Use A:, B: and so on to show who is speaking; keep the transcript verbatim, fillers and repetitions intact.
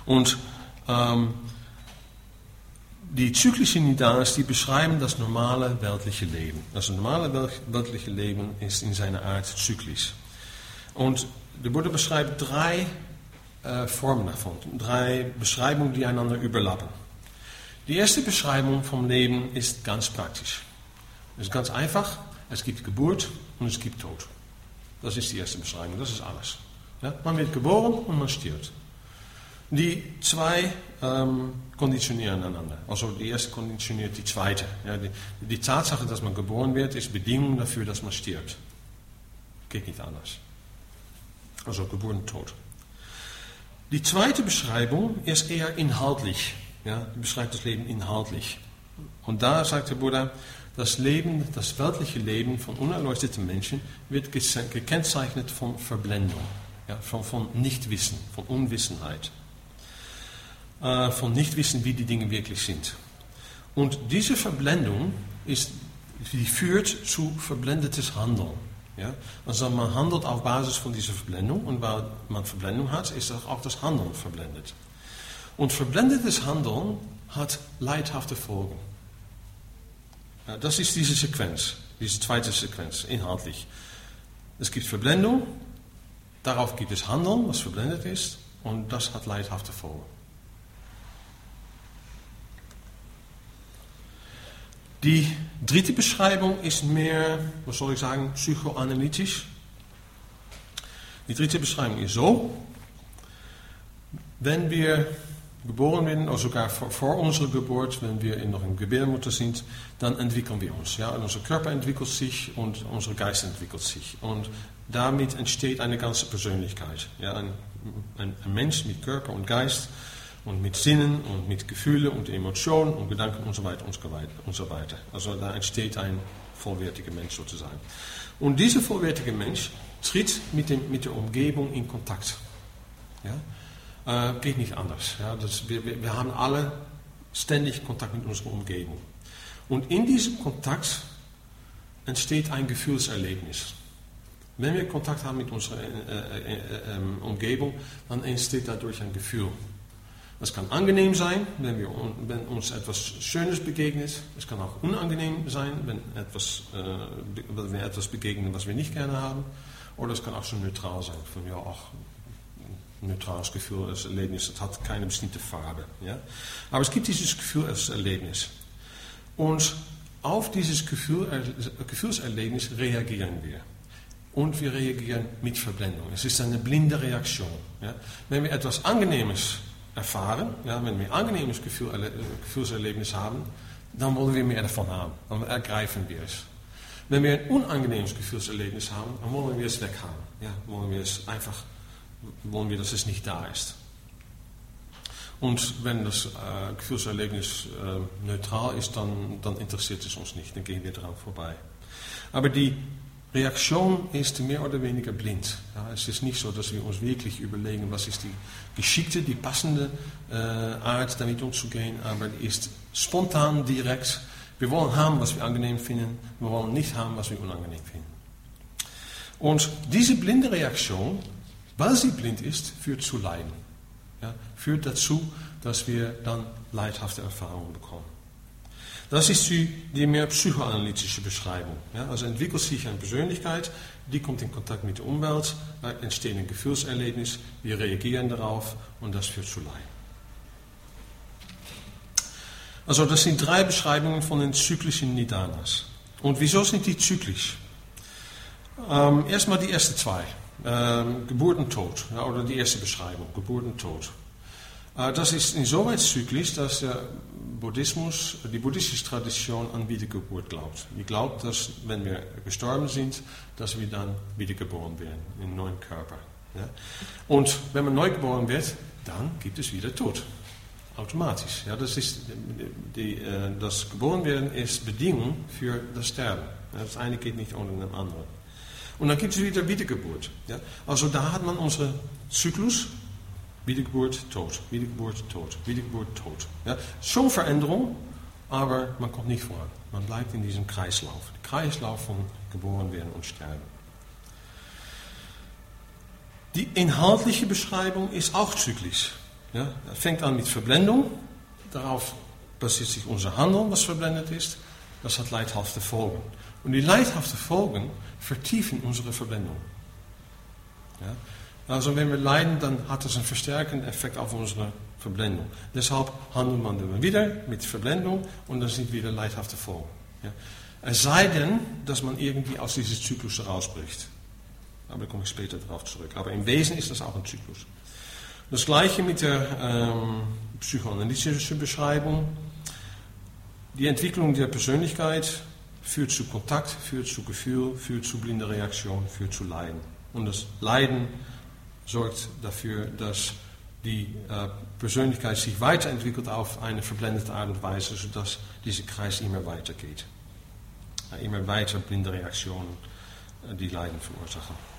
A: Und ähm, die zyklischen Nidanas, die beschreiben das normale weltliche Leben. Das normale weltliche Leben ist in seiner Art zyklisch. Und der Buddha beschreibt drei äh, Formen davon, drei Beschreibungen, die einander überlappen. Die erste Beschreibung vom Leben ist ganz praktisch. Es ist ganz einfach, es gibt Geburt und es gibt Tod. Das ist die erste Beschreibung, das ist alles. Ja? Man wird geboren und man stirbt. Die zwei ähm, konditionieren einander. Also die erste konditioniert die zweite. Ja, die, die Tatsache, dass man geboren wird, ist Bedingung dafür, dass man stirbt. Geht nicht anders. Also Geburt und Tod. Die zweite Beschreibung ist eher inhaltlich. Ja, die beschreibt das Leben inhaltlich. Und da sagt der Buddha, das Leben, das weltliche Leben von unerleuchteten Menschen wird gekennzeichnet von Verblendung, ja, von, von Nichtwissen, von Unwissenheit. Von Nichtwissen, wie die Dinge wirklich sind. Und diese Verblendung ist, die führt zu verblendetes Handeln. Ja? Also man handelt auf Basis von dieser Verblendung und weil man Verblendung hat, ist auch das Handeln verblendet. Und verblendetes Handeln hat leidhafte Folgen. Ja, das ist diese Sequenz, diese zweite Sequenz, inhaltlich. Es gibt Verblendung, darauf gibt es Handeln, was verblendet ist, und das hat leidhafte Folgen. Die dritte Beschreibung ist mehr, was soll ich sagen, psychoanalytisch. Die dritte Beschreibung ist so, wenn wir geboren werden, oder sogar vor, vor unserer Geburt, wenn wir noch in Gebärmutter sind, dann entwickeln wir uns. Ja? Und unser Körper entwickelt sich und unser Geist entwickelt sich. Und damit entsteht eine ganze Persönlichkeit. Ja? Ein, ein, ein Mensch mit Körper und Geist, und mit Sinnen und mit Gefühlen und Emotionen und Gedanken und so weiter und so weiter. Also da entsteht ein vollwertiger Mensch sozusagen. Und dieser vollwertige Mensch tritt mit, dem, mit der Umgebung in Kontakt. Ja? Äh, geht nicht anders. Ja? Das, wir, wir haben alle ständig Kontakt mit unserer Umgebung. Und in diesem Kontakt entsteht ein Gefühlserlebnis. Wenn wir Kontakt haben mit unserer äh, äh, äh, äh, Umgebung, dann entsteht dadurch ein Gefühl. Es kann angenehm sein, wenn, wir, wenn uns etwas Schönes begegnet. Es kann auch unangenehm sein, wenn, etwas, äh, wenn wir etwas begegnen, was wir nicht gerne haben. Oder es kann auch schon neutral sein. Von ja, auch ein neutrales Gefühl als Erlebnis. Es hat keine bestimmte Farbe. Ja? Aber es gibt dieses Gefühl als Erlebnis. Und auf dieses Gefühl, Gefühlserlebnis reagieren wir. Und wir reagieren mit Verblendung. Es ist eine blinde Reaktion. Ja? Wenn wir etwas Angenehmes erfahren, ja, wenn wir ein angenehmes Gefühl, Gefühlserlebnis haben, dann wollen wir mehr davon haben, dann ergreifen wir es. Wenn wir ein unangenehmes Gefühlserlebnis haben, dann wollen wir es weghaben, ja, wollen wir es einfach, wollen wir, dass es nicht da ist. Und wenn das äh, Gefühlserlebnis äh, neutral ist, dann, dann interessiert es uns nicht, dann gehen wir daran vorbei. Aber die Reaktion ist mehr oder weniger blind. Ja, es ist nicht so, dass wir uns wirklich überlegen, was ist die geschickte, die passende äh, Art, damit umzugehen, aber die ist spontan, direkt. Wir wollen haben, was wir angenehm finden, wir wollen nicht haben, was wir unangenehm finden. Und diese blinde Reaktion, weil sie blind ist, führt zu Leiden. Ja, führt dazu, dass wir dann leidhafte Erfahrungen bekommen. Das ist die, die mehr psychoanalytische Beschreibung. Ja, also entwickelt sich eine Persönlichkeit, die kommt in Kontakt mit der Umwelt, da entsteht ein Gefühlserlebnis, wir reagieren darauf und das führt zu Leiden. Also das sind drei Beschreibungen von den zyklischen Nidanas. Und wieso sind die zyklisch? Ähm, erstmal die ersten zwei, ähm, Geburt und Tod, ja, oder die erste Beschreibung, Geburt und Tod. Äh, das ist insoweit zyklisch, dass der Buddhismus, die buddhistische Tradition an Wiedergeburt glaubt. Die glaubt, dass wenn wir gestorben sind, dass wir dann wiedergeboren werden in einen neuen Körper. Ja? Und wenn man neu geboren wird, dann gibt es wieder Tod. Automatisch. Ja, das, ist die, die, das Geborenwerden ist Bedingung für das Sterben. Das eine geht nicht ohne das andere. Und dann gibt es wieder Wiedergeburt. Ja? Also da hat man unseren Zyklus. Wiedergeburt, Tod, Wiedergeburt, Tod, Wiedergeburt, Tod. Ja, schon Veränderung, aber man kommt nicht voran. Man bleibt in diesem Kreislauf. Der Kreislauf von geboren werden und sterben. Die inhaltliche Beschreibung ist auch zyklisch. Ja, es fängt an mit Verblendung. Darauf basiert sich unser Handeln, was verblendet ist. Das hat leidhafte Folgen. Und die leidhaften Folgen vertiefen unsere Verblendung. Ja? Also wenn wir leiden, dann hat das einen verstärkenden Effekt auf unsere Verblendung. Deshalb handelt man dann wieder mit Verblendung und dann sind wieder leidhafte Folgen. Ja? Es sei denn, dass man irgendwie aus diesem Zyklus herausbricht. Aber da komme ich später darauf zurück. Aber im Wesen ist das auch ein Zyklus. Das gleiche mit der ähm, psychoanalytischen Beschreibung. Die Entwicklung der Persönlichkeit führt zu Kontakt, führt zu Gefühl, führt zu blinder Reaktion, führt zu Leiden. Und das Leiden sorgt dafür, dass die äh, Persönlichkeit sich weiterentwickelt auf eine verblendete Art und Weise, sodass dieser Kreis immer weiter geht. Äh, immer weiter blinde Reaktionen, äh, die Leiden verursachen.